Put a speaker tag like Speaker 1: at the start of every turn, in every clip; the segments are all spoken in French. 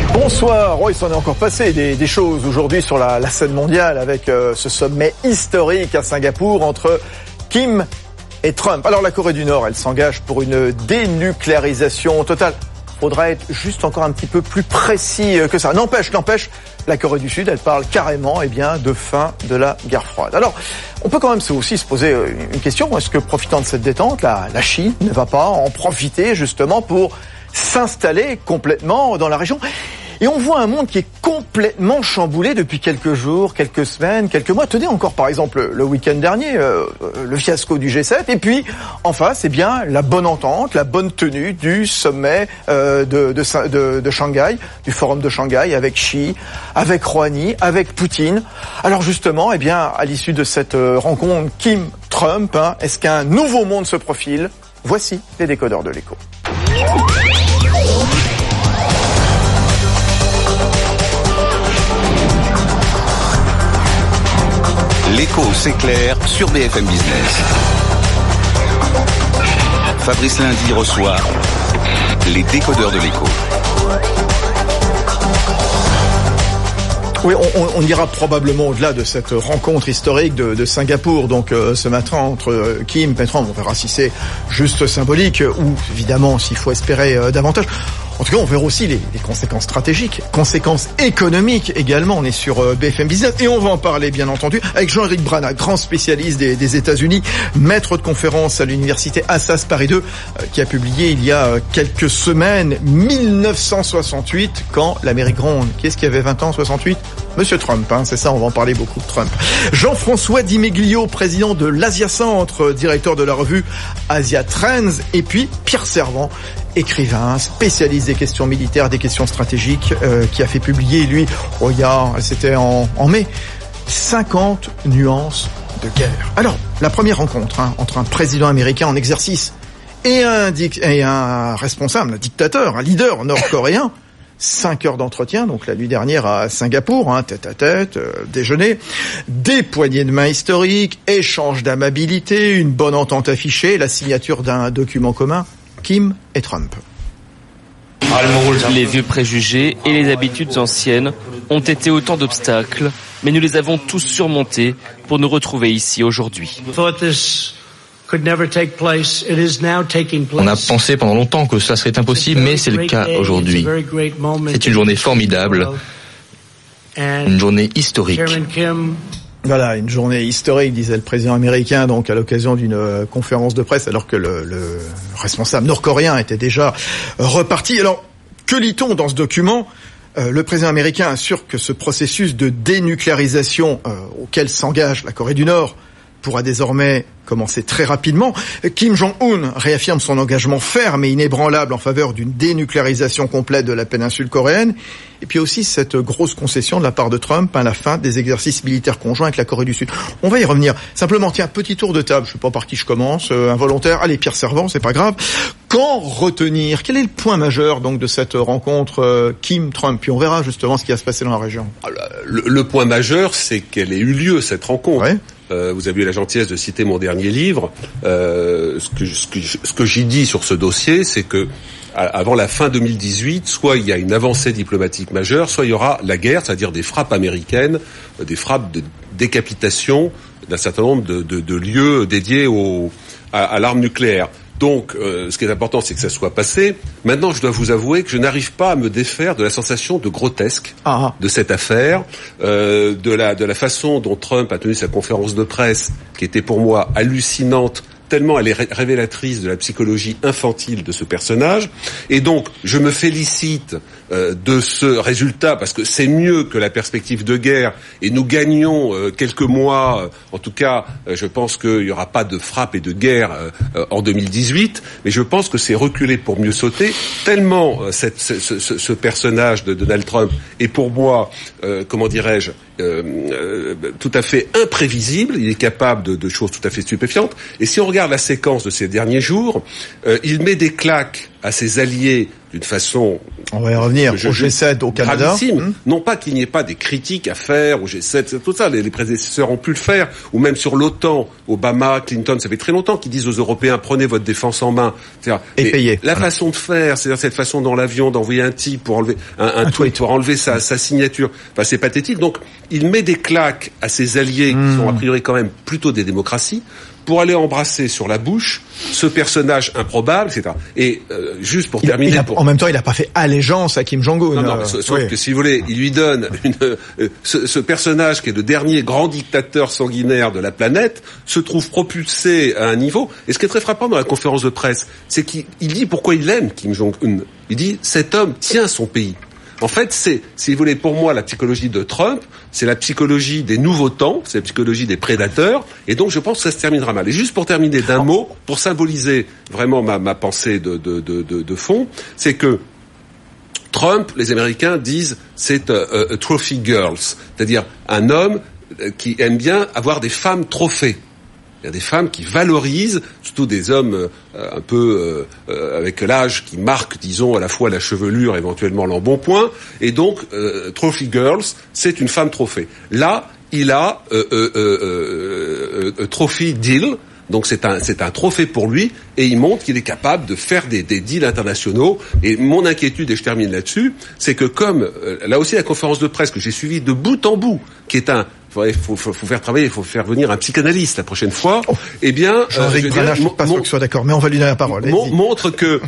Speaker 1: Bonsoir. Il s'en est encore passé des choses aujourd'hui sur la scène mondiale avec ce sommet historique à Singapour entre Kim et Trump. Alors la Corée du Nord, elle s'engage pour une dénucléarisation totale. Faudra être juste encore un petit peu plus précis que ça. N'empêche, la Corée du Sud, elle parle carrément de fin de la guerre froide. Alors, on peut quand même aussi se poser une question. Est-ce que, profitant de cette détente, la Chine ne va pas en profiter justement pour s'installer complètement dans la région ? Et on voit un monde qui est complètement chamboulé depuis quelques jours, quelques semaines, quelques mois. Tenez encore par exemple le week-end dernier, le fiasco du G7. Et puis en face, la bonne entente, la bonne tenue du sommet de Shanghai, du forum de Shanghai avec Xi, avec Rouhani, avec Poutine. Alors justement, à l'issue de cette rencontre Kim-Trump, est-ce qu'un nouveau monde se profile ? Voici les décodeurs de l'écho.
Speaker 2: L'écho s'éclaire sur BFM Business. Fabrice Lundi reçoit les décodeurs de l'écho.
Speaker 1: Oui, on ira probablement au-delà de cette rencontre historique de Singapour, donc ce matin entre Kim et Trump. On verra si c'est juste symbolique ou évidemment s'il faut espérer davantage. En tout cas, on verra aussi les conséquences stratégiques, conséquences économiques également. On est sur BFM Business et on va en parler bien entendu avec Jean-Éric Brana, grand spécialiste des États-Unis, maître de conférence à l'université Assas Paris 2, qui a publié il y a quelques semaines 1968 quand l'Amérique gronde. Qui est-ce qui avait 20 ans, 68 ? Monsieur Trump, c'est ça, on va en parler beaucoup de Trump. Jean-François Di Meglio, président de l'Asia Centre, directeur de la revue Asia Trends, et puis Pierre Servant, écrivain, spécialiste des questions militaires, des questions stratégiques, qui a fait publier, lui, c'était en mai, 50 nuances de guerre. Alors, la première rencontre entre un président américain en exercice et un responsable, un dictateur, un leader nord-coréen, 5 heures d'entretien, donc la nuit dernière à Singapour, tête-à-tête, déjeuner, des poignées de main historiques, échange d'amabilité, une bonne entente affichée, la signature d'un document commun, Kim et Trump.
Speaker 3: Les vieux préjugés et les habitudes anciennes ont été autant d'obstacles, mais nous les avons tous surmontés pour nous retrouver ici aujourd'hui.
Speaker 4: On a pensé pendant longtemps que cela serait impossible, mais c'est le cas aujourd'hui. C'est une journée formidable, une journée historique.
Speaker 1: Voilà, une journée historique, disait le président américain, donc à l'occasion d'une conférence de presse, alors que le responsable nord-coréen était déjà reparti. Alors, que lit-on dans ce document ? Le président américain assure que ce processus de dénucléarisation auquel s'engage la Corée du Nord pourra désormais commencer très rapidement. Kim Jong-un réaffirme son engagement ferme et inébranlable en faveur d'une dénucléarisation complète de la péninsule coréenne. Et puis aussi cette grosse concession de la part de Trump à la fin des exercices militaires conjoints avec la Corée du Sud. On va y revenir. Simplement, petit tour de table. Je sais pas par qui je commence. Involontaire. Allez, Pierre Servant, c'est pas grave. Quand retenir ? Quel est le point majeur donc de cette rencontre Kim-Trump ? Puis on verra justement ce qui va se passer dans la région.
Speaker 5: Le point majeur, c'est qu'elle ait eu lieu, cette rencontre.
Speaker 1: Ouais.
Speaker 5: Vous avez eu la gentillesse de citer mon dernier livre. Ce que j'y dis sur ce dossier, c'est que avant la fin 2018, soit il y a une avancée diplomatique majeure, soit il y aura la guerre, c'est-à-dire des frappes américaines, des frappes de décapitation d'un certain nombre de lieux dédiés à l'arme nucléaire. Donc, ce qui est important, c'est que ça soit passé. Maintenant, je dois vous avouer que je n'arrive pas à me défaire de la sensation de grotesque de cette affaire, de la façon dont Trump a tenu sa conférence de presse, qui était pour moi hallucinante, tellement elle est révélatrice de la psychologie infantile de ce personnage. Et donc, je me félicite de ce résultat, parce que c'est mieux que la perspective de guerre, et nous gagnons quelques mois, en tout cas, je pense qu'il n'y aura pas de frappe et de guerre en 2018, mais je pense que c'est reculer pour mieux sauter, tellement ce personnage de Donald Trump est pour moi, tout à fait imprévisible, il est capable de choses tout à fait stupéfiantes, et si on regarde la séquence de ces derniers jours, il met des claques à ses alliés d'une façon
Speaker 1: On va y revenir. Au G7 au Canada.
Speaker 5: Non pas qu'il n'y ait pas des critiques à faire au G7, tout ça, les prédécesseurs ont pu le faire, ou même sur l'OTAN, Obama, Clinton, ça fait très longtemps qu'ils disent aux Européens, prenez votre défense en main.
Speaker 1: Et payez.
Speaker 5: La façon de faire, c'est-à-dire cette façon dans l'avion d'envoyer un type pour enlever un tweet, pour enlever sa signature, enfin c'est pathétique. Donc il met des claques à ses alliés qui sont a priori quand même plutôt des démocraties, pour aller embrasser sur la bouche ce personnage improbable, etc. Et juste pour terminer...
Speaker 1: En même temps, il n'a pas fait allégeance à Kim Jong-un.
Speaker 5: Non, sauf que si vous voulez, il lui donne ce personnage qui est le dernier grand dictateur sanguinaire de la planète, se trouve propulsé à un niveau... Et ce qui est très frappant dans la conférence de presse, c'est qu'il dit pourquoi il aime Kim Jong-un. Il dit, cet homme tient son pays. En fait, c'est, si vous voulez, pour moi, la psychologie de Trump, c'est la psychologie des nouveaux temps, c'est la psychologie des prédateurs, et donc je pense que ça se terminera mal. Et juste pour terminer d'un mot, pour symboliser vraiment ma pensée de fond, c'est que Trump, les Américains disent, c'est a trophy girls, c'est-à-dire un homme qui aime bien avoir des femmes trophées. Il y a des femmes qui valorisent, surtout des hommes un peu avec l'âge qui marque, disons, à la fois la chevelure, éventuellement l'embonpoint, et donc Trophy Girls, c'est une femme trophée. Là, il a Trophy Deal, donc c'est un trophée pour lui, et il montre qu'il est capable de faire des deals internationaux. Et mon inquiétude, et je termine là-dessus, c'est que comme là aussi la conférence de presse que j'ai suivie de bout en bout, qui est il faut faire travailler, il faut faire venir un psychanalyste la prochaine fois. Eh bien,
Speaker 1: Jean-Éric Brana, je ne suis pas sûr que ce soit d'accord, mais on va lui donner la parole.
Speaker 5: Montre que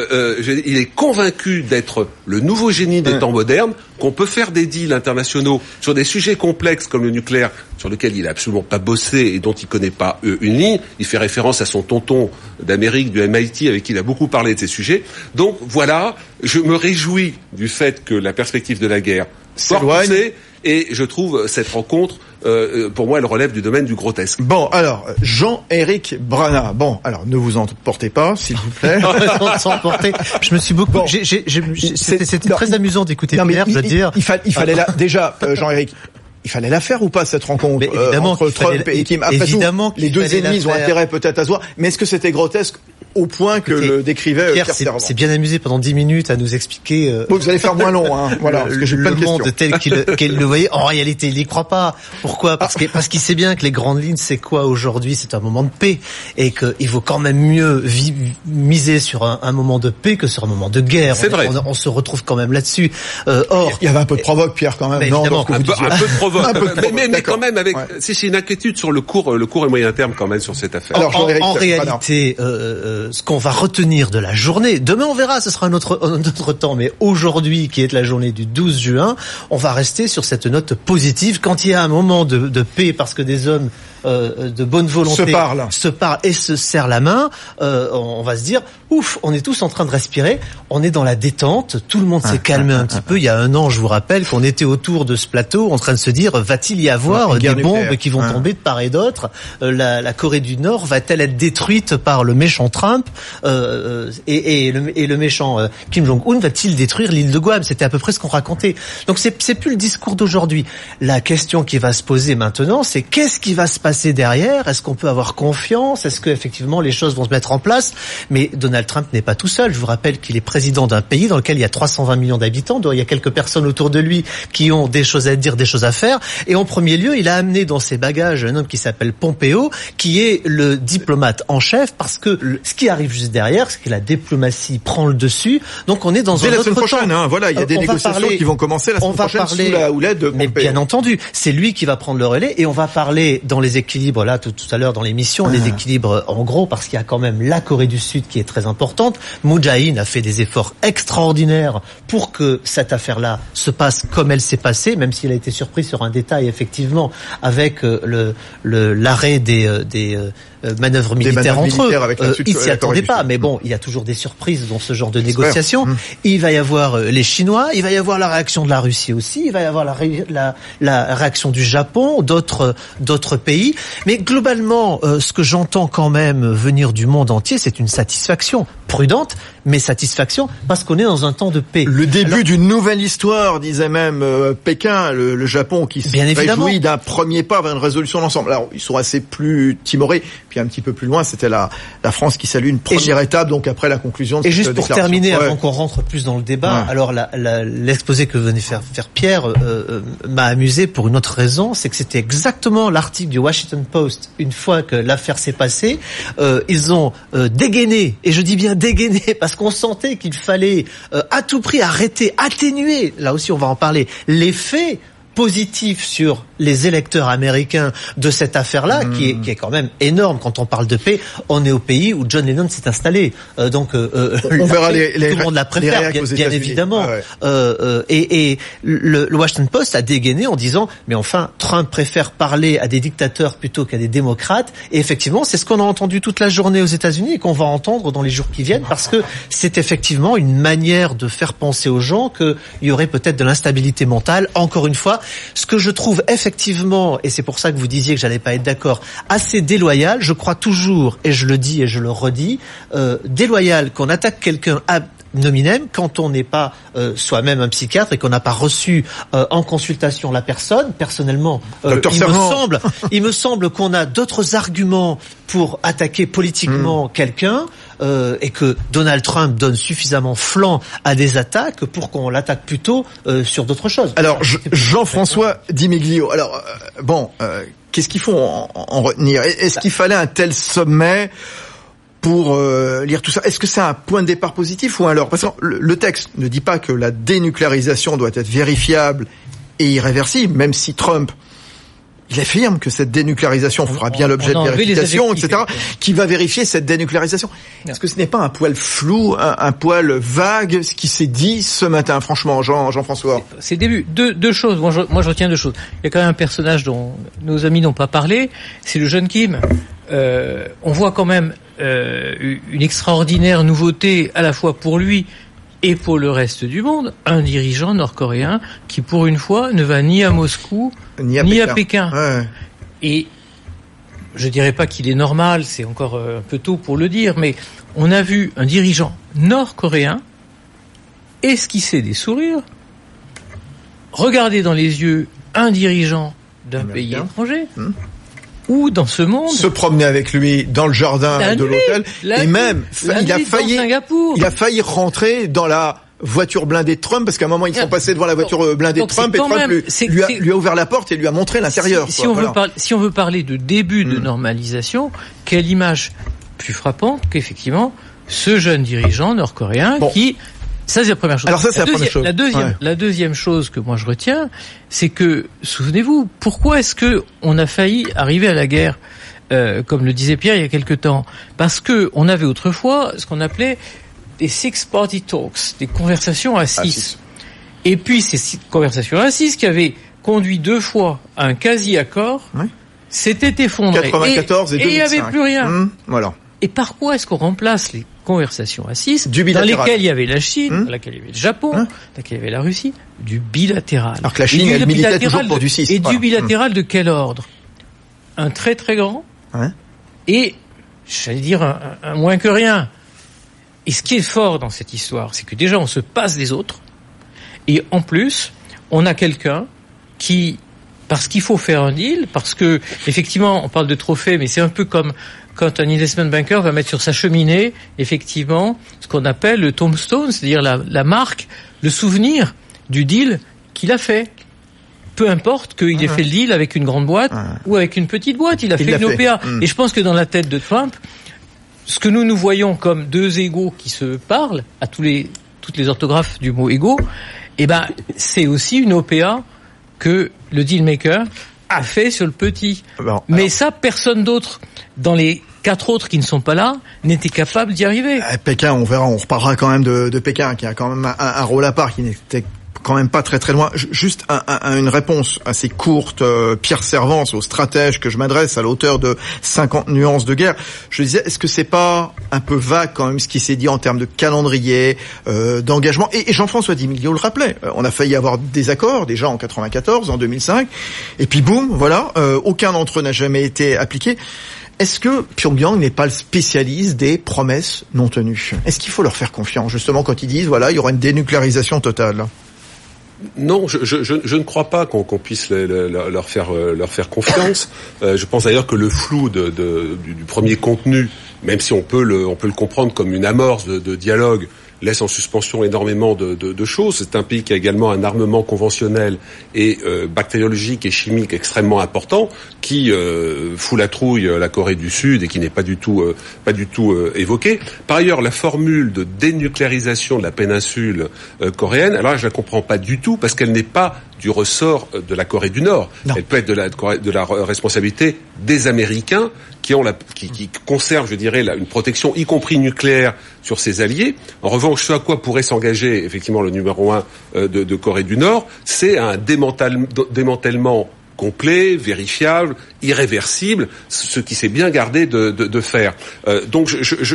Speaker 5: il est convaincu d'être le nouveau génie des temps modernes, qu'on peut faire des deals internationaux sur des sujets complexes comme le nucléaire, sur lequel il n'a absolument pas bossé et dont il connaît pas une ligne. Il fait référence à son tonton d'Amérique, du MIT, avec qui il a beaucoup parlé de ces sujets. Donc voilà, je me réjouis du fait que la perspective de la guerre soit repoussée. Et je trouve cette rencontre, pour moi, elle relève du domaine du grotesque.
Speaker 1: Bon, alors, Jean-Éric Brana. Bon, alors, ne vous emportez pas, s'il vous plaît.
Speaker 6: S'emporter. Je me suis beaucoup... Bon, c'était très amusant d'écouter Pierre, je veux dire.
Speaker 1: Il fallait déjà, Jean-Éric... Il fallait la faire ou pas, cette rencontre entre Trump et Kim? Après tout, les deux ennemis ont intérêt peut-être à se voir, mais est-ce que c'était grotesque au point que le décrivait Pierre Servant?
Speaker 6: C'est bien amusé pendant 10 minutes à nous expliquer
Speaker 1: vous allez faire moins long, hein. Voilà, parce que j'ai plein de questions.
Speaker 6: Le monde tel qu'il le voyait. En réalité, il n'y croit pas. Pourquoi? Parce qu'il sait bien que les grandes lignes, c'est quoi aujourd'hui? C'est un moment de paix, et qu'il vaut quand même mieux miser sur un moment de paix que sur un moment de guerre.
Speaker 5: C'est vrai.
Speaker 6: On se retrouve quand même là-dessus.
Speaker 1: Or, il y avait un peu de provoque, Pierre, quand même. Non,
Speaker 5: un peu de provoque. Mais quand même avec, c'est une inquiétude sur le court et moyen terme quand même sur cette affaire.
Speaker 6: Alors, en réalité, ce qu'on va retenir de la journée, demain on verra, ce sera un autre temps, mais aujourd'hui, qui est la journée du 12 juin, on va rester sur cette note positive. Quand il y a un moment de paix, parce que des hommes de bonne volonté se parlent et se serrent la main, on va se dire, ouf, on est tous en train de respirer, on est dans la détente, tout le monde s'est calmé un petit peu. Il y a un an, je vous rappelle qu'on était autour de ce plateau en train de se dire, va-t-il y avoir des bombes qui vont tomber de part et d'autre? La Corée du Nord va-t-elle être détruite par le méchant Trump, et le méchant Kim Jong-un va-t-il détruire l'île de Guam? C'était à peu près ce qu'on racontait. Donc c'est plus le discours d'aujourd'hui. La question qui va se poser maintenant, c'est qu'est-ce qui va se passer derrière? Est-ce qu'on peut avoir confiance? Est-ce que effectivement les choses vont se mettre en place? Mais Donald Trump n'est pas tout seul. Je vous rappelle qu'il est président d'un pays dans lequel il y a 320 millions d'habitants. Il y a quelques personnes autour de lui qui ont des choses à dire, des choses à faire. Et en premier lieu, il a amené dans ses bagages un homme qui s'appelle Pompeo, qui est le diplomate en chef, parce que ce qui arrive juste derrière, c'est que la diplomatie prend le dessus. Donc on est dans un autre temps.
Speaker 1: La semaine prochaine, voilà, il y a des négociations qui vont commencer la semaine prochaine sous la houlette de Pompeo.
Speaker 6: Mais bien entendu, c'est lui qui va prendre le relais, et on va parler dans les équilibres, là, tout à l'heure dans l'émission, des équilibres en gros, parce qu'il y a quand même la Corée du Sud qui est très importante. Moon Jae-in a fait des efforts extraordinaires pour que cette affaire-là se passe comme elle s'est passée, même s'il a été surpris sur un détail, effectivement, avec l'arrêt des manœuvres militaires entre eux. Il s'y attendait pas, mais bon, il y a toujours des surprises dans ce genre de négociations. Il va y avoir les Chinois, il va y avoir la réaction de la Russie aussi, il va y avoir la réaction du Japon, d'autres pays. Mais globalement, ce que j'entends quand même venir du monde entier, c'est une satisfaction. prudente, mais satisfaction, parce qu'on est dans un temps de paix.
Speaker 1: Le début d'une nouvelle histoire, disait même Pékin, le Japon qui se réjouit d'un premier pas vers une résolution d'ensemble. Alors, ils sont assez plus timorés, puis un petit peu plus loin, c'était la France qui salue une première étape, donc après la conclusion de cette déclaration. Et juste pour
Speaker 6: terminer, avant qu'on rentre plus dans le débat, alors l'exposé que venait faire Pierre m'a amusé pour une autre raison, c'est que c'était exactement l'article du Washington Post. Une fois que l'affaire s'est passée, ils ont dégainé, et je dis bien dégainé, parce qu'on sentait qu'il fallait à tout prix arrêter, atténuer, là aussi on va en parler, l'effet positif sur les électeurs américains de cette affaire-là, qui est quand même énorme quand on parle de paix. On est au pays où John Lennon s'est installé, donc
Speaker 1: on verra tout
Speaker 6: le monde la préfère, bien évidemment. Et le Washington Post a dégainé en disant, mais enfin, Trump préfère parler à des dictateurs plutôt qu'à des démocrates. Et effectivement, c'est ce qu'on a entendu toute la journée aux États-Unis et qu'on va entendre dans les jours qui viennent, parce que c'est effectivement une manière de faire penser aux gens qu'il y aurait peut-être de l'instabilité mentale. Encore une fois, ce que je trouve effectivement, et c'est pour ça que vous disiez que j'allais pas être d'accord, assez déloyal, je crois toujours, et je le dis et je le redis, déloyal qu'on attaque quelqu'un ad nominem quand on n'est pas soi-même un psychiatre et qu'on n'a pas reçu en consultation la personne. Personnellement, il me semble qu'on a d'autres arguments pour attaquer politiquement quelqu'un, et que Donald Trump donne suffisamment flanc à des attaques pour qu'on l'attaque plutôt sur d'autres choses.
Speaker 1: Alors, Jean-François Di Miglio, alors qu'est-ce qu'il faut en retenir? Est-ce qu'il fallait un tel sommet pour lire tout ça? Est-ce que c'est un point de départ positif ou alors, parce que le texte ne dit pas que la dénucléarisation doit être vérifiable et irréversible, même si Trump il affirme que cette dénucléarisation fera bien l'objet de vérification, etc., qui va vérifier cette dénucléarisation. Est-ce que ce n'est pas un poil flou, un poil vague, ce qui s'est dit ce matin, franchement, Jean-François?
Speaker 7: C'est le début. Deux choses. Moi, je retiens deux choses. Il y a quand même un personnage dont nos amis n'ont pas parlé, c'est le jeune Kim. On voit quand même une extraordinaire nouveauté à la fois pour lui et pour le reste du monde, un dirigeant nord-coréen qui, pour une fois, ne va ni à Moscou, ni à Pékin.
Speaker 1: Ouais.
Speaker 7: Et je dirais pas qu'il est normal, c'est encore un peu tôt pour le dire, mais on a vu un dirigeant nord-coréen esquisser des sourires, regarder dans les yeux un dirigeant d'un pays étranger, ou dans ce monde,
Speaker 1: se promener avec lui dans le jardin de l'hôtel, et même il a failli rentrer dans la voiture blindée de Trump, parce qu'à un moment ils sont passés devant la voiture blindée de Trump, et Trump lui a ouvert la porte et lui a montré l'intérieur.
Speaker 7: Si on veut parler de début de normalisation, quelle image plus frappante qu'effectivement ce jeune dirigeant nord-coréen qui... Ça, c'est la première chose.
Speaker 1: Alors ça, c'est la première chose.
Speaker 7: La deuxième chose que moi je retiens, c'est que, souvenez-vous, pourquoi est-ce que on a failli arriver à la guerre, comme le disait Pierre il y a quelque temps? Parce que on avait autrefois ce qu'on appelait des six-party talks, des conversations à 6. Et puis ces conversations à 6 qui avaient conduit 2 fois à un quasi-accord, s'étaient effondrées.
Speaker 1: 94 et 2005.
Speaker 7: Et il n'y avait plus rien.
Speaker 1: Voilà.
Speaker 7: Et par quoi est-ce qu'on remplace les conversations à 6, dans lesquelles il y avait la Chine, dans laquelle il y avait le Japon, dans laquelle il y avait la Russie, du bilatéral.
Speaker 1: Alors que la Chine, elle militait toujours pour du 6.
Speaker 7: Et du bilatéral de quel ordre? Un très très grand, et, j'allais dire, un moins que rien. Et ce qui est fort dans cette histoire, c'est que déjà on se passe des autres, et en plus, on a quelqu'un qui, parce qu'il faut faire un deal, parce que, effectivement, on parle de trophée, mais c'est un peu comme quand un investment banker va mettre sur sa cheminée, effectivement, ce qu'on appelle le tombstone, c'est-à-dire la marque, le souvenir du deal qu'il a fait. Peu importe qu'il ait fait le deal avec une grande boîte ou avec une petite boîte, il a fait une OPA. Et je pense que dans la tête de Trump, ce que nous voyons comme deux égaux qui se parlent, à toutes les orthographes du mot égaux, c'est aussi une OPA que le dealmaker a fait sur le petit. Mais ça, personne d'autre dans les 4 autres qui ne sont pas là n'était capable d'y arriver.
Speaker 1: Pékin, on verra, on reparlera quand même de Pékin, qui a quand même un rôle à part, qui n'était quand même pas très très loin. Juste une réponse assez courte, Pierre Servance, au stratège que je m'adresse, à l'auteur de 50 nuances de guerre. Je disais, est-ce que c'est pas un peu vague quand même ce qui s'est dit en termes de calendrier, d'engagement? Et Jean-François Di Miglio le rappelait, on a failli avoir des accords déjà en 94, en 2005, et puis boum, voilà, aucun d'entre eux n'a jamais été appliqué. Est-ce que Pyongyang n'est pas le spécialiste des promesses non tenues? Est-ce qu'il faut leur faire confiance, justement, quand ils disent, voilà, il y aura une dénucléarisation totale?
Speaker 5: Non, je ne crois pas qu'on puisse leur faire confiance. Je pense d'ailleurs que le flou du premier contenu, même si on peut le comprendre comme une amorce de dialogue, laisse en suspension énormément de choses. C'est un pays qui a également un armement conventionnel et bactériologique et chimique extrêmement important, qui fout la trouille la Corée du Sud et qui n'est pas du tout évoqué. Par ailleurs, la formule de dénucléarisation de la péninsule coréenne, alors là, je la comprends pas du tout parce qu'elle n'est pas du ressort de la Corée du Nord. Non. Elle peut être de la responsabilité des Américains qui conservent, je dirais, une protection, y compris nucléaire, sur ses alliés. En revanche, ce à quoi pourrait s'engager effectivement le numéro 1 de Corée du Nord, c'est un démantèlement complet, vérifiable, irréversible, ce qui s'est bien gardé de faire. Donc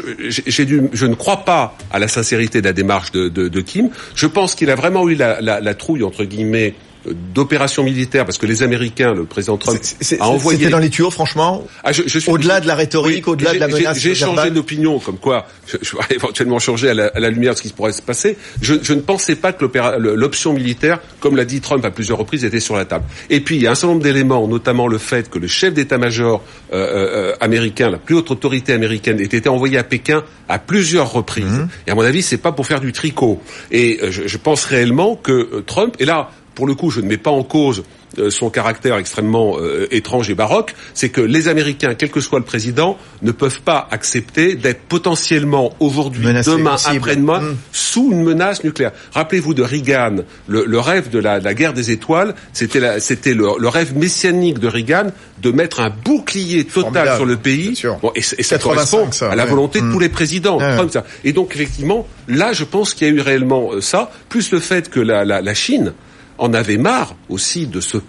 Speaker 5: je ne crois pas à la sincérité de la démarche de Kim. Je pense qu'il a vraiment eu la trouille, entre guillemets, d'opérations militaires, parce que les Américains, le président Trump a envoyé...
Speaker 1: C'était dans les tuyaux, franchement. Au-delà de la rhétorique, au-delà de la menace.
Speaker 5: J'ai changé d'opinion, comme quoi je vais éventuellement changer à la lumière de ce qui pourrait se passer. Je ne pensais pas que l'option militaire, comme l'a dit Trump à plusieurs reprises, était sur la table. Et puis, il y a un certain nombre d'éléments, notamment le fait que le chef d'état-major américain, la plus haute autorité américaine, ait été envoyé à Pékin à plusieurs reprises. Et à mon avis, c'est pas pour faire du tricot. Et je pense réellement que Trump, et là, pour le coup, je ne mets pas en cause son caractère extrêmement étrange et baroque, c'est que les Américains, quel que soit le président, ne peuvent pas accepter d'être potentiellement aujourd'hui, demain, après-demain, sous une menace nucléaire. Rappelez-vous de Reagan, le rêve de la guerre des étoiles, c'était le rêve messianique de Reagan de mettre un bouclier total sur le pays. Bon, et ça correspond à la volonté de tous les présidents. Et donc, effectivement, là, je pense qu'il y a eu réellement ça, plus le fait que la Chine en avait marre aussi de ce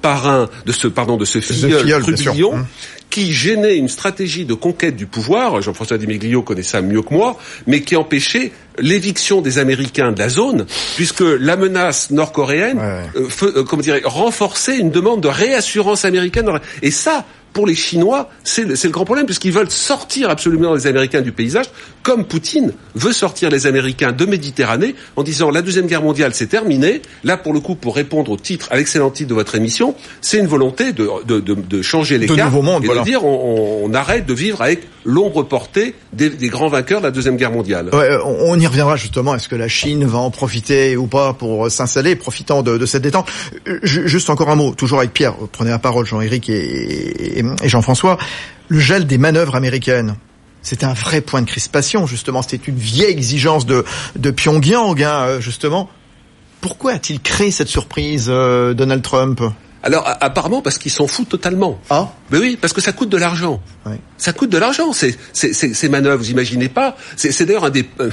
Speaker 5: filleul trublion qui gênait une stratégie de conquête du pouvoir. Jean-François Di connaît ça mieux que moi, mais qui empêchait l'éviction des Américains de la zone, puisque la menace nord-coréenne renforçait une demande de réassurance américaine. Et ça, pour les Chinois, c'est le grand problème, puisqu'ils veulent sortir absolument les Américains du paysage, comme Poutine veut sortir les Américains de Méditerranée, en disant la Deuxième Guerre mondiale, c'est terminé. Là, pour le coup, pour répondre à l'excellent titre de votre émission, c'est une volonté de changer les cartes et de dire on arrête de vivre avec l'ombre portée des grands vainqueurs de la Deuxième Guerre mondiale.
Speaker 1: Ouais, on y reviendra justement. Est-ce que la Chine va en profiter ou pas pour s'installer, profitant de cette détente? Juste encore un mot, toujours avec Pierre. Prenez la parole, Jean-Éric et Jean-François. Le gel des manœuvres américaines, c'était un vrai point de crispation, justement. C'était une vieille exigence de Pyongyang, justement. Pourquoi a-t-il créé cette surprise, Donald Trump?
Speaker 5: Alors, apparemment, parce qu'ils s'en foutent totalement.
Speaker 1: Ah?
Speaker 5: Mais oui, parce que ça coûte de l'argent. Ouais. Ça coûte de l'argent, ces manœuvres, vous imaginez pas. C'est d'ailleurs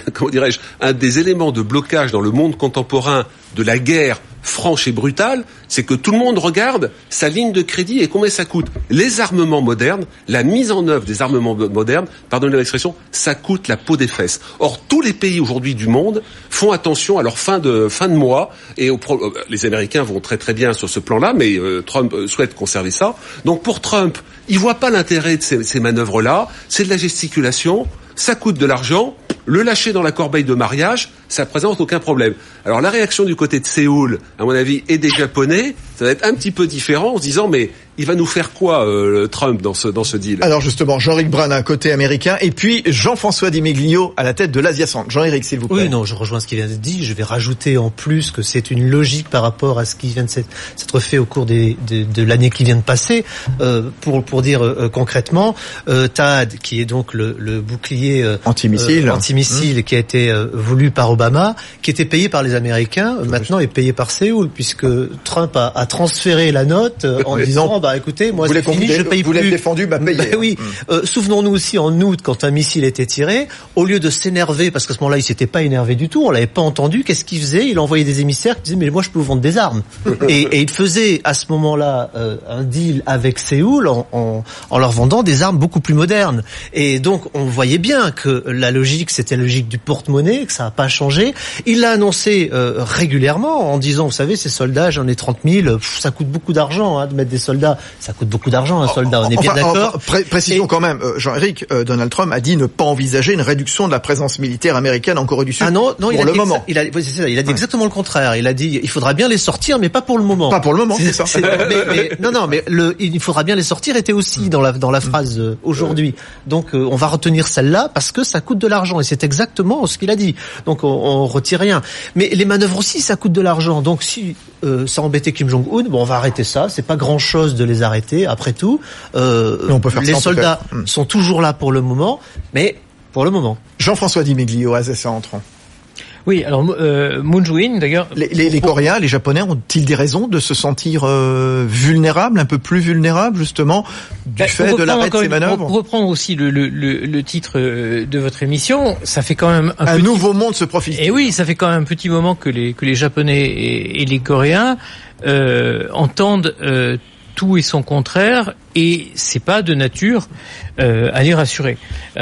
Speaker 5: un des éléments de blocage dans le monde contemporain de la guerre franche et brutale, c'est que tout le monde regarde sa ligne de crédit et combien ça coûte. Les armements modernes, la mise en œuvre des armements modernes, pardonnez l'expression, ça coûte la peau des fesses. Or, tous les pays aujourd'hui du monde font attention à leur fin de mois et les Américains vont très très bien sur ce plan-là, mais Trump souhaite conserver ça. Donc pour Trump, il voit pas l'intérêt de ces manœuvres-là, c'est de la gesticulation, ça coûte de l'argent. Le lâcher dans la corbeille de mariage, ça présente aucun problème. Alors la réaction du côté de Séoul, à mon avis, et des Japonais, ça va être un petit peu différent en se disant mais il va nous faire quoi Trump dans ce deal? Alors
Speaker 1: justement, Jean-Éric Brana côté américain et puis Jean-François Di Meglio à la tête de l'Asia Centre. Jean-Éric, s'il vous plaît.
Speaker 6: Oui, non, je rejoins ce qu'il vient de dire. Je vais rajouter en plus que c'est une logique par rapport à ce qui vient de s'être fait au cours de l'année qui vient de passer. Pour dire concrètement, THAAD, qui est donc le bouclier antimissile qui a été voulu par Obama, qui était payé par les Américains, maintenant est payé par Séoul, puisque Trump a transféré la note en disant écoutez, moi c'est fini, je paye plus.
Speaker 1: Vous l'avez défendu, payez.
Speaker 6: Oui. Souvenons-nous aussi en août, quand un missile était tiré, au lieu de s'énerver, parce qu'à ce moment-là il s'était pas énervé du tout, on l'avait pas entendu, qu'est-ce qu'il faisait? Il envoyait des émissaires qui disaient mais moi je peux vous vendre des armes. et il faisait à ce moment-là un deal avec Séoul en leur vendant des armes beaucoup plus modernes. Et donc on voyait bien que la logique c'était la logique du porte-monnaie, que ça n'a pas changé. Il l'a annoncé régulièrement en disant vous savez ces soldats, j'en ai 30 000, ça coûte beaucoup d'argent de mettre des soldats soldat, ça coûte beaucoup d'argent un soldat, on est bien d'accord.
Speaker 1: Précisons quand même, Jean-Éric, Donald Trump a dit ne pas envisager une réduction de la présence militaire américaine en Corée du Sud.
Speaker 6: Ah non,
Speaker 1: pour le moment.
Speaker 6: Il a dit exactement le contraire. Il a dit il faudra bien les sortir, mais pas pour le moment.
Speaker 1: Pas pour le moment, c'est ça.
Speaker 6: Mais il faudra bien les sortir était aussi dans la phrase aujourd'hui. Donc on va retenir celle-là parce que ça coûte de l'argent et c'est exactement ce qu'il a dit. Donc on retire rien. Mais les manœuvres aussi, ça coûte de l'argent. Donc si ça embêtait Kim Jong-un, bon, on va arrêter ça. C'est pas grand-chose de les arrêter. Après tout,
Speaker 1: on peut faire
Speaker 6: les soldats sont toujours là pour le moment, mais pour le moment.
Speaker 1: Jean-François Di Meglio, Asia Centre.
Speaker 7: Oui, alors Moon Jae-in d'ailleurs.
Speaker 1: Les Coréens, les Japonais ont-ils des raisons de se sentir vulnérables, un peu plus vulnérables justement du fait de l'arrêt de ces manœuvres?
Speaker 7: Pour reprendre aussi le titre de votre émission, ça fait quand même
Speaker 1: un nouveau monde se profile.
Speaker 7: Et oui, ça fait quand même un petit moment que les Japonais et les Coréens entendent tout et son contraire, et c'est pas de nature à les rassurer.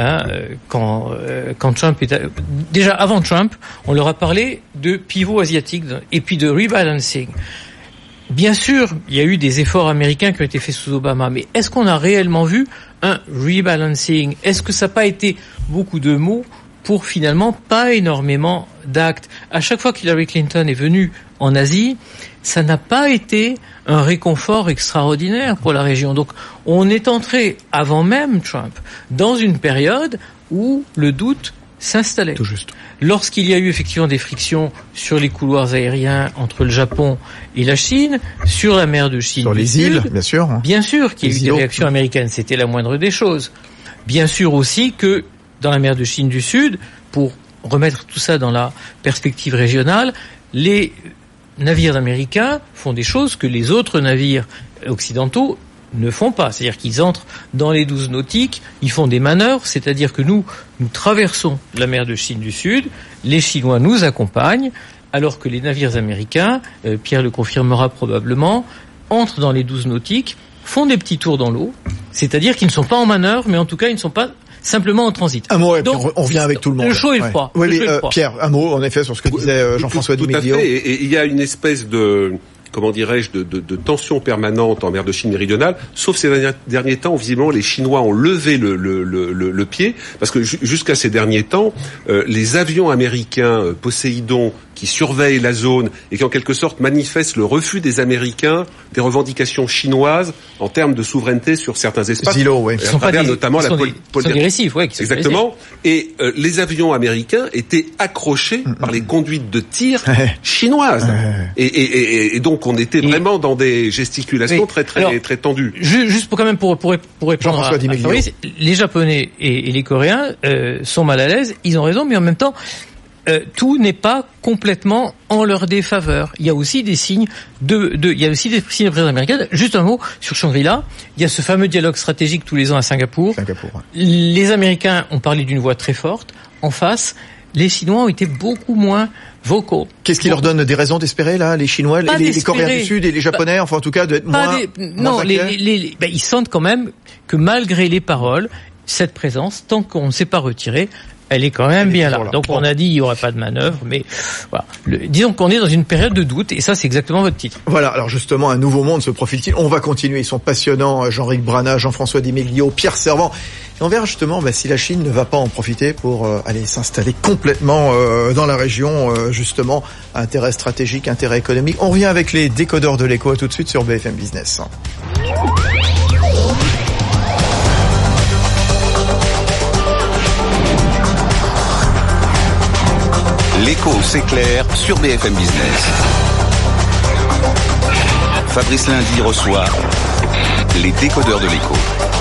Speaker 7: Quand Trump déjà avant Trump, on leur a parlé de pivot asiatique et puis de rebalancing. Bien sûr, il y a eu des efforts américains qui ont été faits sous Obama, mais est-ce qu'on a réellement vu un rebalancing? Est-ce que ça n'a pas été beaucoup de mots pour finalement pas énormément d'actes? À chaque fois qu'Hillary Clinton est venue en Asie, ça n'a pas été un réconfort extraordinaire pour la région. Donc, on est entré, avant même Trump, dans une période où le doute s'installait.
Speaker 1: Tout juste.
Speaker 7: Lorsqu'il y a eu effectivement des frictions sur les couloirs aériens entre le Japon et la Chine, sur la mer de Chine,
Speaker 1: sur les îles, bien sûr.
Speaker 7: Bien sûr qu'il y a eu des réactions américaines, c'était la moindre des choses. Bien sûr aussi que dans la mer de Chine du Sud, pour remettre tout ça dans la perspective régionale, les navires américains font des choses que les autres navires occidentaux ne font pas. C'est-à-dire qu'ils entrent dans les 12 nautiques, ils font des manœuvres, c'est-à-dire que nous traversons la mer de Chine du Sud, les Chinois nous accompagnent, alors que les navires américains, Pierre le confirmera probablement, entrent dans les 12 nautiques, font des petits tours dans l'eau, c'est-à-dire qu'ils ne sont pas en manœuvre, mais en tout cas ils ne sont pas simplement en transit.
Speaker 1: Un mot, et puis on revient avec tout le monde.
Speaker 7: Le chaud et le froid.
Speaker 1: Oui, Pierre, un mot en effet sur ce que disait Jean-François Di Meglio.
Speaker 5: Tout à fait, et il y a une espèce de tension permanente en mer de Chine méridionale, sauf ces derniers temps, visiblement, les Chinois ont levé le pied, parce que jusqu'à ces derniers temps, les avions américains Poséidon qui surveillent la zone et qui en quelque sorte manifestent le refus des Américains des revendications chinoises en termes de souveraineté sur certains espaces.
Speaker 1: Ils
Speaker 7: sont agressifs, ouais.
Speaker 5: Exactement. Et les avions américains étaient accrochés par les conduites de tir chinoises. Et donc on était vraiment dans des gesticulations très tendues.
Speaker 7: Juste pour répondre à Fabrice, les Japonais et les Coréens sont mal à l'aise. Ils ont raison, mais en même temps, tout n'est pas complètement en leur défaveur. Il y a aussi des signes de présence américaine. Juste un mot sur Shangri-La. Il y a ce fameux dialogue stratégique tous les ans à Singapour. Les Américains ont parlé d'une voix très forte. En face, les Chinois ont été beaucoup moins vocaux.
Speaker 1: Qu'est-ce qui leur donne des raisons d'espérer, là, les Chinois, les Coréens du Sud et les Japonais, enfin en tout cas, d'être moins
Speaker 7: ils sentent quand même que malgré les paroles, cette présence, tant qu'on ne s'est pas retiré, elle est quand même bien là. Donc on a dit il n'y aura pas de manœuvre, mais voilà. Disons qu'on est dans une période de doute, et ça c'est exactement votre titre.
Speaker 1: Voilà, alors justement, un nouveau monde se profile-t-il. On va continuer, ils sont passionnants, Jean-Éric Brana, Jean-François Di Meglio, Pierre Servan. Et on verra justement si la Chine ne va pas en profiter pour aller s'installer complètement dans la région, justement, intérêt stratégique, intérêt économique. On revient avec les décodeurs de l'écho, tout de suite sur BFM Business.
Speaker 2: L'écho s'éclaire sur BFM Business. Fabrice Lundi reçoit les décodeurs de l'écho.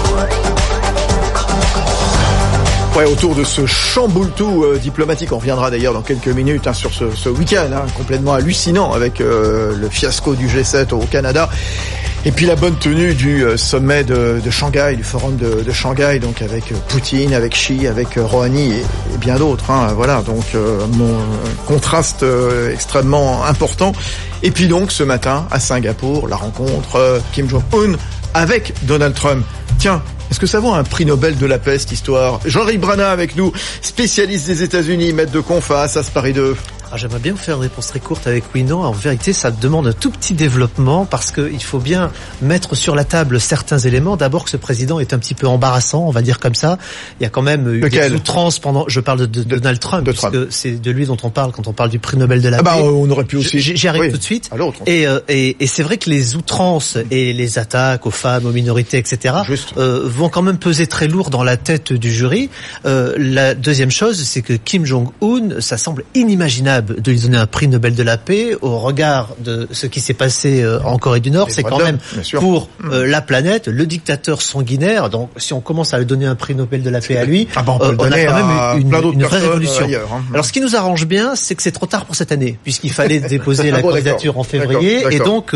Speaker 1: Ouais, autour de ce chamboule-tout diplomatique, on reviendra d'ailleurs dans quelques minutes sur ce week-end complètement hallucinant avec le fiasco du G7 au Canada. Et puis la bonne tenue du sommet de Shanghai, du forum de Shanghai, donc avec Poutine, avec Xi, avec Rouhani et bien d'autres. Voilà, donc mon contraste extrêmement important. Et puis donc ce matin à Singapour, la rencontre Kim Jong-un avec Donald Trump. Tiens, est-ce que ça vaut un prix Nobel de la paix, cette histoire? Jean-Éric Brana avec nous, spécialiste des États-Unis, maître de conf à Assas Paris 2.
Speaker 6: J'aimerais bien vous faire une réponse très courte avec oui, non. En vérité, ça demande un tout petit développement parce que il faut bien mettre sur la table certains éléments. D'abord que ce président est un petit peu embarrassant, on va dire comme ça. Il y a quand même eu des outrances je parle de Donald Trump, puisque c'est de lui dont on parle quand on parle du prix Nobel de la paix.
Speaker 1: On aurait pu aussi.
Speaker 6: J'y arrive tout de suite. Et c'est vrai que les outrances et les attaques aux femmes, aux minorités, etc. Vont quand même peser très lourd dans la tête du jury. La deuxième chose, c'est que Kim Jong-un, ça semble inimaginable de lui donner un prix Nobel de la paix au regard de ce qui s'est passé en Corée du Nord. C'est quand même pour la planète, le dictateur sanguinaire. Donc, si on commence à lui donner un prix Nobel de la paix à lui, on a quand même une vraie révolution. Alors, ce qui nous arrange bien, c'est que c'est trop tard pour cette année, puisqu'il fallait déposer la candidature en février. Et donc,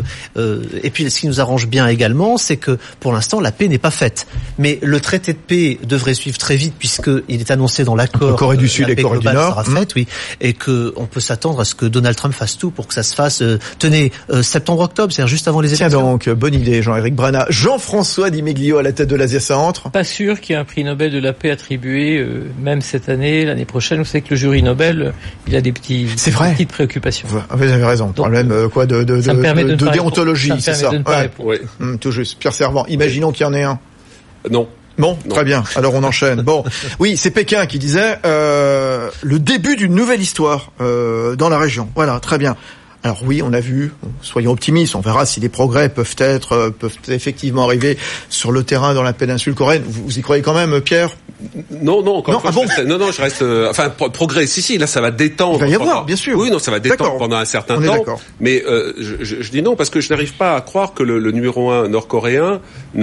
Speaker 6: et puis, ce qui nous arrange bien également, c'est que pour l'instant, la paix n'est pas faite. Mais le traité de paix devrait suivre très vite, puisqu'il est annoncé dans l'accord.
Speaker 1: Corée du Sud et Corée du Nord.
Speaker 6: Sera faite, oui. Et que on peut s'attendre à ce que Donald Trump fasse tout pour que ça se fasse, septembre-octobre, c'est-à-dire juste avant les élections.
Speaker 1: Tiens donc, bonne idée, Jean-Éric Brana. Jean-François Di Meglio à la tête de l'Asia Centre.
Speaker 7: Pas sûr qu'il y ait un prix Nobel de la paix attribué, même cette année, l'année prochaine. Vous savez que le jury Nobel, il a des petites préoccupations.
Speaker 1: Vous avez raison. Donc, problème, de déontologie, c'est ça. Tout juste. Pierre Servan, imaginons qu'il y en ait un.
Speaker 5: Non.
Speaker 1: Bon, très bien. Alors on enchaîne. Bon, oui, c'est Pékin qui disait le début d'une nouvelle histoire dans la région. Voilà, très bien. Alors oui, on a vu, soyons optimistes, on verra si les progrès peuvent effectivement arriver sur le terrain dans la péninsule coréenne. Vous y croyez quand même, Pierre?
Speaker 5: Non, je reste, progrès, si, là, ça va détendre.
Speaker 1: Il va y avoir, bien sûr.
Speaker 5: Oui, non, ça va détendre pendant un certain temps. Mais, je dis non, parce que je n'arrive pas à croire que le numéro 1 nord-coréen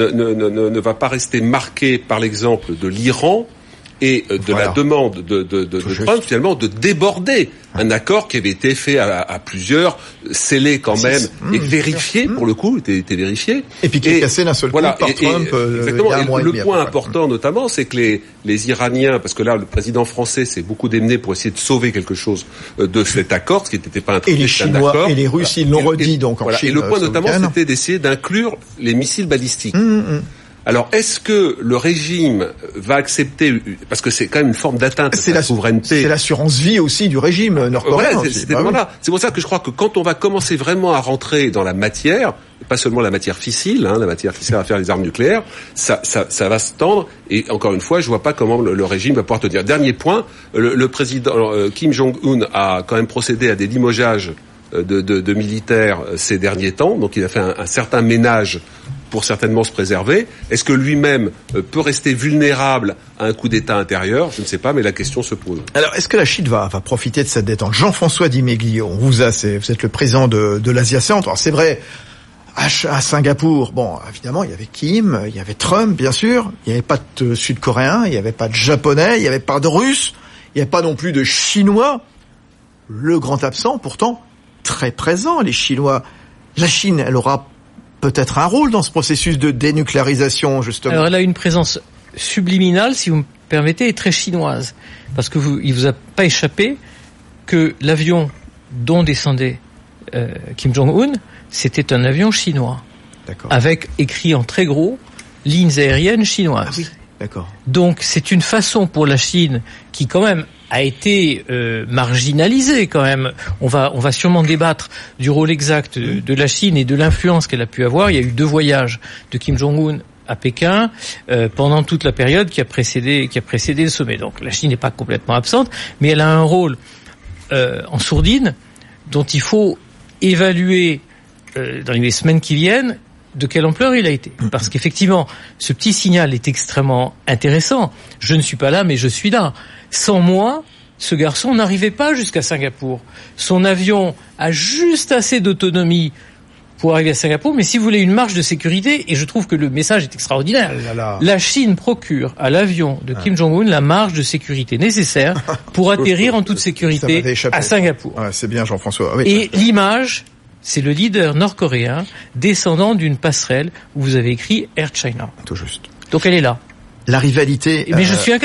Speaker 5: ne va pas rester marqué par l'exemple de l'Iran et de la demande de Trump, finalement, de déborder un accord qui avait été fait à plusieurs, scellé quand même, et vérifié, pour le coup, était vérifié.
Speaker 1: Et puis qui est cassé d'un seul coup par Trump.
Speaker 5: Exactement. Et le point important, notamment, c'est que les Iraniens, parce que là, le président français s'est beaucoup démené pour essayer de sauver quelque chose de cet accord, ce qui n'était pas un traité,
Speaker 1: et les Chinois et les Russes, ils l'ont redit, donc en Chine.
Speaker 5: Et le point, notamment, c'était d'essayer d'inclure les missiles balistiques. Alors, est-ce que le régime va accepter, parce que c'est quand même une forme d'atteinte à la souveraineté.
Speaker 1: C'est l'assurance vie aussi du régime nord-coréen.
Speaker 5: C'est pour ça que je crois que quand on va commencer vraiment à rentrer dans la matière, pas seulement la matière fissile, la matière qui sert à faire les armes nucléaires, ça va se tendre. Et encore une fois, je vois pas comment le régime va pouvoir tenir. Dernier point, le président Kim Jong-un a quand même procédé à des limogeages de militaires ces derniers temps. Donc, il a fait un certain ménage pour certainement se préserver. Est-ce que lui-même peut rester vulnérable à un coup d'État intérieur? Je ne sais pas, mais la question se pose.
Speaker 1: Alors, est-ce que la Chine va profiter de cette détente? Jean-François Di Meglio, vous êtes le président de l'Asia Centre. Alors, c'est vrai, à Singapour, bon, évidemment, il y avait Kim, il y avait Trump, bien sûr, il n'y avait pas de Sud-Coréens, il n'y avait pas de Japonais, il n'y avait pas de Russes, il n'y avait pas non plus de Chinois. Le grand absent, pourtant, très présent, les Chinois. La Chine, elle aura peut-être un rôle dans ce processus de dénucléarisation, justement.
Speaker 7: Alors, elle a une présence subliminale, si vous me permettez, et très chinoise. Parce que il vous a pas échappé que l'avion dont descendait Kim Jong-un, c'était un avion chinois. D'accord. Avec écrit en très gros, lignes aériennes chinoises. Ah oui,
Speaker 1: d'accord.
Speaker 7: Donc, c'est une façon pour la Chine, qui quand même a été marginalisée quand même. On va sûrement débattre du rôle exact de la Chine et de l'influence qu'elle a pu avoir. Il y a eu 2 voyages de Kim Jong-un à Pékin pendant toute la période qui a précédé le sommet. Donc la Chine n'est pas complètement absente, mais elle a un rôle en sourdine dont il faut évaluer dans les semaines qui viennent de quelle ampleur il a été. Parce qu'effectivement, ce petit signal est extrêmement intéressant. Je ne suis pas là, mais je suis là. Sans moi, ce garçon n'arrivait pas jusqu'à Singapour. Son avion a juste assez d'autonomie pour arriver à Singapour, mais si vous voulez une marge de sécurité, et je trouve que le message est extraordinaire, la Chine procure à l'avion de Kim Jong-un la marge de sécurité nécessaire pour atterrir en toute sécurité à Singapour.
Speaker 1: Ouais, c'est bien, Jean-François. Oui.
Speaker 7: Et l'image, c'est le leader nord-coréen descendant d'une passerelle où vous avez écrit Air China.
Speaker 1: Tout juste.
Speaker 7: Donc elle est là.
Speaker 1: La rivalité...
Speaker 7: Mais je suis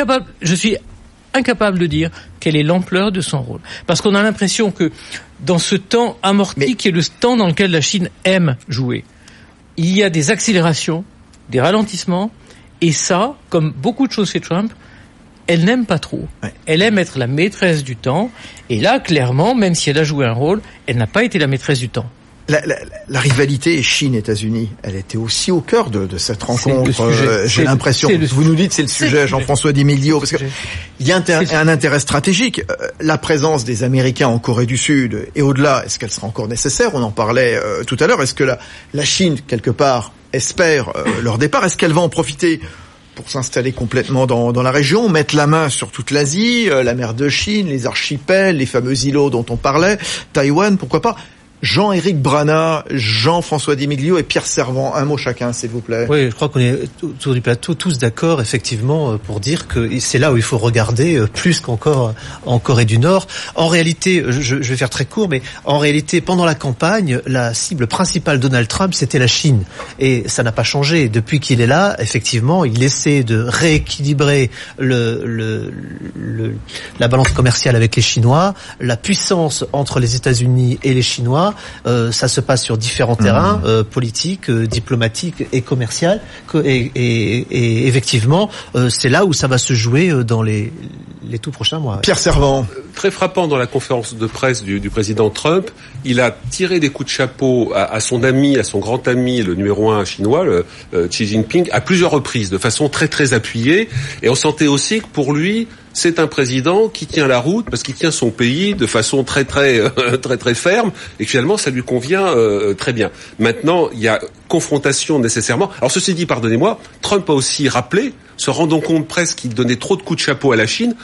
Speaker 7: incapable de dire quelle est l'ampleur de son rôle. Parce qu'on a l'impression que dans ce temps amorti qui est le temps dans lequel la Chine aime jouer, il y a des accélérations, des ralentissements, et ça, comme beaucoup de choses chez Trump, elle n'aime pas trop. Ouais. Elle aime être la maîtresse du temps. Et là, clairement, même si elle a joué un rôle, elle n'a pas été la maîtresse du temps.
Speaker 1: La rivalité Chine-États-Unis, elle était aussi au cœur de cette rencontre. J'ai l'impression. Vous nous dites c'est le sujet, Jean-François Di Miglio, parce que il y a un intérêt stratégique. La présence des Américains en Corée du Sud et au-delà, est-ce qu'elle sera encore nécessaire? On en parlait tout à l'heure. Est-ce que la Chine quelque part espère leur départ? Est-ce qu'elle va en profiter pour s'installer complètement dans la région, mettre la main sur toute l'Asie, la mer de Chine, les archipels, les fameux îlots dont on parlait, Taïwan, pourquoi pas? Jean-Éric Brana, Jean-François Di Miglio et Pierre Servant. Un mot chacun, s'il vous plaît.
Speaker 6: Oui, je crois qu'on est autour du plateau tous d'accord, effectivement, pour dire que c'est là où il faut regarder plus qu'encore en Corée du Nord. En réalité, je vais faire très court, mais en réalité, pendant la campagne, la cible principale de Donald Trump, c'était la Chine. Et ça n'a pas changé. Depuis qu'il est là, effectivement, il essaie de rééquilibrer la balance commerciale avec les Chinois, la puissance entre les États-Unis et les Chinois. Ça se passe sur différents terrains, politiques, diplomatiques et commerciaux. Et effectivement, c'est là où ça va se jouer dans les tout prochains mois.
Speaker 1: Pierre Servant.
Speaker 5: Très frappant dans la conférence de presse du président Trump, il a tiré des coups de chapeau à son ami, à son grand ami, le numéro 1 chinois, Xi Jinping, à plusieurs reprises, de façon très très appuyée. Et on sentait aussi que pour lui, c'est un président qui tient la route parce qu'il tient son pays de façon très très ferme et que finalement ça lui convient très bien. Maintenant, il y a confrontation nécessairement. Alors ceci dit, pardonnez-moi, Trump a aussi rappelé, se rendant compte presque qu'il donnait trop de coups de chapeau à la Chine,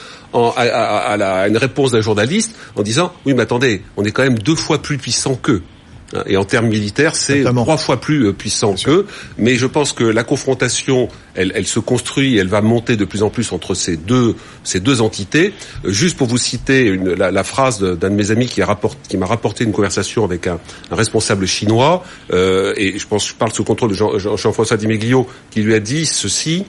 Speaker 5: à une réponse d'un journaliste en disant « Oui, mais attendez, on est quand même 2 fois plus puissant qu'eux ». Et en termes militaires, c'est 3 fois plus puissant qu'eux. Mais je pense que la confrontation, elle se construit, elle va monter de plus en plus entre ces deux entités. Juste pour vous citer la phrase d'un de mes amis qui m'a rapporté une conversation avec un responsable chinois, et je parle sous contrôle de Jean-François Di Miglio, qui lui a dit ceci,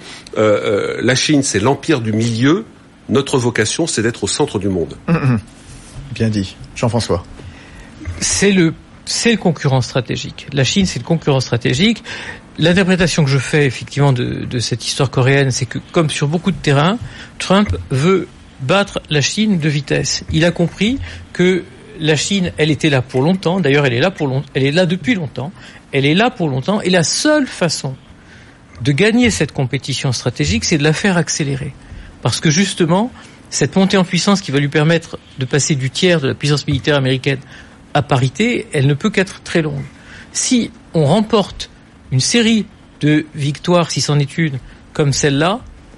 Speaker 5: la Chine, c'est l'empire du milieu, notre vocation, c'est d'être au centre du monde.
Speaker 1: Bien dit. Jean-François.
Speaker 7: C'est le concurrent stratégique. La Chine, c'est le concurrent stratégique. L'interprétation que je fais effectivement de cette histoire coréenne, c'est que comme sur beaucoup de terrains, Trump veut battre la Chine de vitesse. Il a compris que la Chine, elle était là pour longtemps. D'ailleurs, elle est là depuis longtemps. Elle est là pour longtemps. Et la seule façon de gagner cette compétition stratégique, c'est de la faire accélérer. Parce que justement, cette montée en puissance qui va lui permettre de passer du tiers de la puissance militaire américaine à parité, elle ne peut qu'être très longue. Si on remporte une série de victoires, si c'en est une, comme celle-là,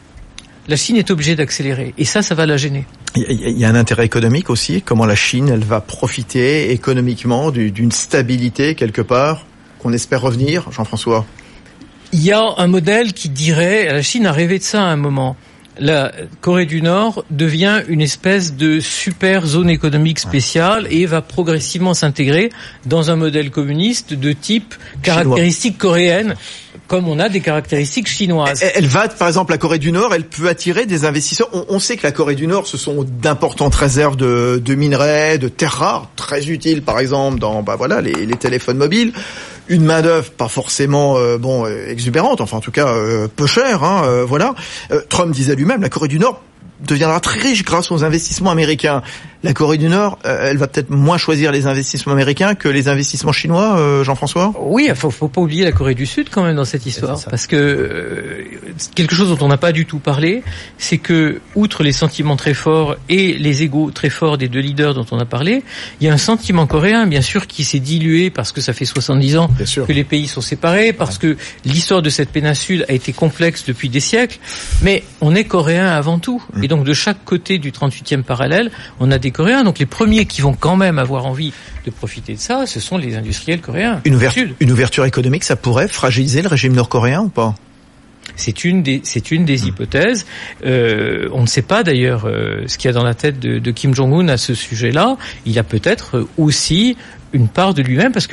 Speaker 7: la Chine est obligée d'accélérer. Et ça va la gêner.
Speaker 1: Il y a un intérêt économique aussi. Comment la Chine, elle va profiter économiquement d'une stabilité quelque part qu'on espère revenir, Jean-François?
Speaker 7: Il y a un modèle qui dirait, la Chine a rêvé de ça à un moment. La Corée du Nord devient une espèce de super zone économique spéciale et va progressivement s'intégrer dans un modèle communiste de type caractéristique coréenne, comme on a des caractéristiques chinoises.
Speaker 1: Elle va, par exemple, la Corée du Nord, elle peut attirer des investisseurs. On sait que la Corée du Nord, ce sont d'importantes réserves de minerais, de terres rares, très utiles, par exemple, dans les téléphones mobiles. Une main-d'œuvre pas forcément exubérante, enfin en tout cas peu chère, voilà. Trump disait lui-même, la Corée du Nord deviendra très riche grâce aux investissements américains. La Corée du Nord, elle va peut-être moins choisir les investissements américains que les investissements chinois, Jean-François?
Speaker 7: Oui, faut pas oublier la Corée du Sud quand même dans cette histoire, parce que quelque chose dont on n'a pas du tout parlé, c'est que outre les sentiments très forts et les égos très forts des deux leaders dont on a parlé, il y a un sentiment coréen, bien sûr, qui s'est dilué parce que ça fait 70 ans que les pays sont séparés, parce que l'histoire de cette péninsule a été complexe depuis des siècles, mais on est coréen avant tout. Et donc de chaque côté du 38e parallèle, on a des Coréens. Donc les premiers qui vont quand même avoir envie de profiter de ça, ce sont les industriels coréens.
Speaker 1: Une ouverture économique, ça pourrait fragiliser le régime nord-coréen ou pas?
Speaker 7: C'est une des hypothèses. On ne sait pas d'ailleurs ce qu'il y a dans la tête de Kim Jong-un à ce sujet-là. Il a peut-être aussi une part de lui-même, parce que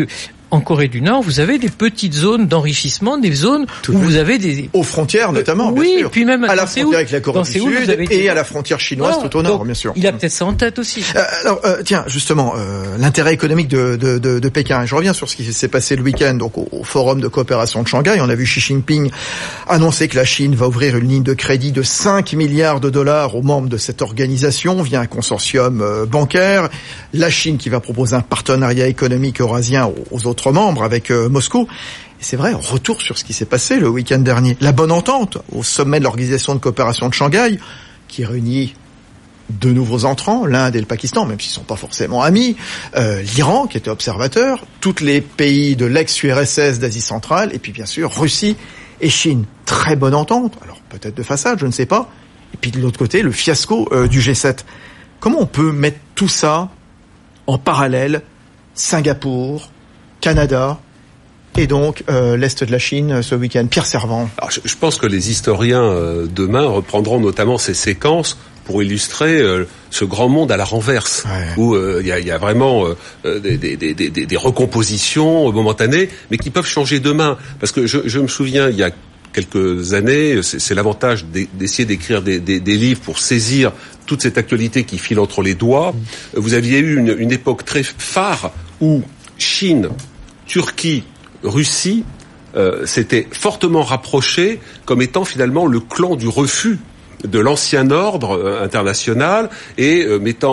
Speaker 7: en Corée du Nord, vous avez des petites zones d'enrichissement, des zones où vous avez des...
Speaker 1: Aux frontières notamment, bien sûr.
Speaker 7: Puis même
Speaker 1: à la frontière avec la Corée du Sud et à la frontière chinoise tout au nord, bien sûr.
Speaker 7: Il a peut-être ça en tête aussi.
Speaker 1: Alors, tiens, justement, l'intérêt économique de Pékin. Je reviens sur ce qui s'est passé le week-end, donc au Forum de coopération de Shanghai. On a vu Xi Jinping annoncer que la Chine va ouvrir une ligne de crédit de 5 milliards de dollars aux membres de cette organisation via un consortium bancaire. La Chine qui va proposer un partenariat économique eurasien aux autres membres avec Moscou. Et c'est vrai, retour sur ce qui s'est passé le week-end dernier. La bonne entente au sommet de l'Organisation de coopération de Shanghai, qui réunit deux nouveaux entrants, l'Inde et le Pakistan, même s'ils sont pas forcément amis, l'Iran qui était observateur, tous les pays de l'ex-URSS d'Asie centrale, et puis bien sûr Russie et Chine. Très bonne entente, alors peut-être de façade, je ne sais pas. Et puis de l'autre côté, le fiasco du G7. Comment on peut mettre tout ça en parallèle, Singapour, Canada et donc l'Est de la Chine ce week-end? Pierre Servan.
Speaker 5: Alors, je pense que les historiens demain reprendront notamment ces séquences pour illustrer ce grand monde à la renverse, où il y a vraiment des recompositions momentanées, mais qui peuvent changer demain. Parce que je me souviens, il y a quelques années, c'est l'avantage d'essayer d'écrire des livres pour saisir toute cette actualité qui file entre les doigts. Vous aviez eu une époque très phare où Chine, Turquie, Russie s'étaient fortement rapprochés comme étant finalement le clan du refus de l'ancien ordre international et mettant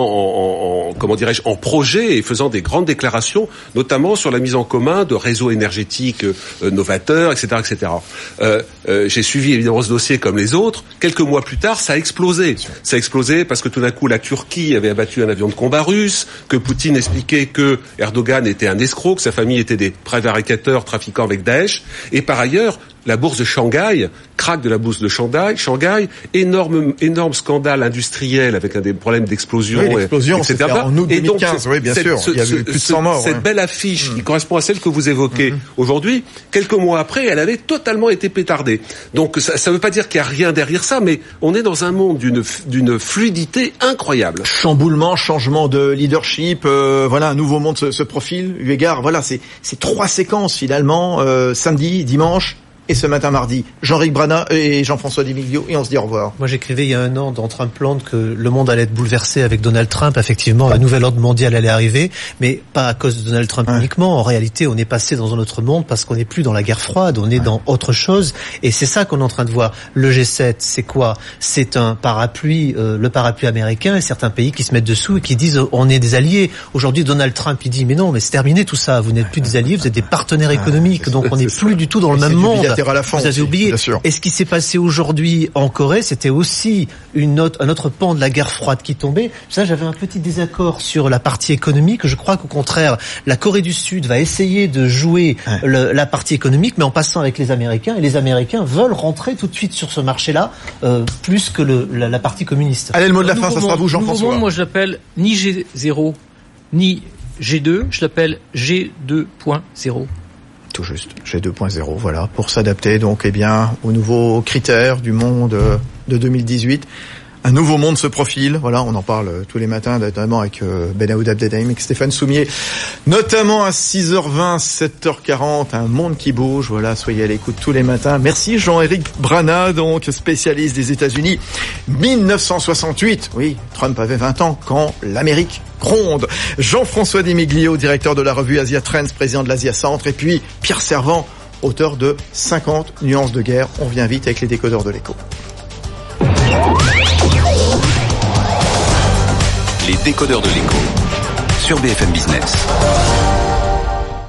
Speaker 5: en projet et faisant des grandes déclarations, notamment sur la mise en commun de réseaux énergétiques novateurs, etc., etc. J'ai suivi évidemment ce dossier comme les autres. Quelques mois plus tard, ça a explosé. Ça a explosé parce que tout d'un coup, la Turquie avait abattu un avion de combat russe, que Poutine expliquait que Erdogan était un escroc, que sa famille était des prévaricateurs trafiquant avec Daesh, et par ailleurs, la bourse de Shanghai, crack de la bourse de Shanghai, énorme scandale industriel avec des problèmes d'explosion, etc.
Speaker 1: En août 2015,
Speaker 5: et donc,
Speaker 1: bien sûr, il y a eu plus de 100 morts.
Speaker 5: Cette belle affiche qui correspond à celle que vous évoquez aujourd'hui, quelques mois après, elle avait totalement été pétardée. Donc ça ne veut pas dire qu'il n'y a rien derrière ça, mais on est dans un monde d'une fluidité incroyable.
Speaker 1: Chamboulement, changement de leadership, voilà, un nouveau monde se profile. Eu égard, voilà, c'est trois séquences finalement, samedi, dimanche. Et ce matin mardi, Jean-Ric Brana et Jean-François Dimiglio, et on se dit au revoir.
Speaker 6: Moi j'écrivais il y a un an dans Trumpland que le monde allait être bouleversé avec Donald Trump. Effectivement, un nouvel ordre mondial allait arriver, mais pas à cause de Donald Trump uniquement. En réalité, on est passé dans un autre monde parce qu'on n'est plus dans la guerre froide, on est dans autre chose. Et c'est ça qu'on est en train de voir. Le G7, c'est quoi? C'est un parapluie, le parapluie américain, et certains pays qui se mettent dessous et qui disent on est des alliés. Aujourd'hui, Donald Trump, il dit mais non, mais c'est terminé tout ça. Vous n'êtes plus des alliés, vous êtes des partenaires économiques. Donc on n'est plus du tout dans le même monde.
Speaker 1: À la fin,
Speaker 6: vous avez oublié. Et ce qui s'est passé aujourd'hui en Corée, c'était aussi un autre pan de la guerre froide qui tombait. Ça, j'avais un petit désaccord sur la partie économique. Je crois qu'au contraire, la Corée du Sud va essayer de jouer la partie économique, mais en passant avec les Américains. Et les Américains veulent rentrer tout de suite sur ce marché-là, plus que la partie communiste.
Speaker 1: Allez, le mot de la fin, ça sera vous, Jean-François.
Speaker 7: Moi, je l'appelle ni G0, ni G2. Je l'appelle G2.0.
Speaker 1: Tout juste, G2.0, voilà, pour s'adapter donc aux nouveaux critères du monde de 2018. Un nouveau monde se profile, voilà, on en parle tous les matins, notamment avec Ben Aoud Abdelhaim, avec Stéphane Soumier, notamment à 6h20, 7h40, un monde qui bouge, voilà, soyez à l'écoute tous les matins. Merci Jean-Éric Brana, donc spécialiste des États-Unis. 1968, oui, Trump avait 20 ans quand l'Amérique gronde. Jean-François Dimiglio, directeur de la revue Asia Trends, président de l'Asia Centre, et puis Pierre Servan, auteur de 50 nuances de guerre. On vient vite avec les décodeurs de l'écho.
Speaker 2: Les décodeurs de l'écho sur BFM Business.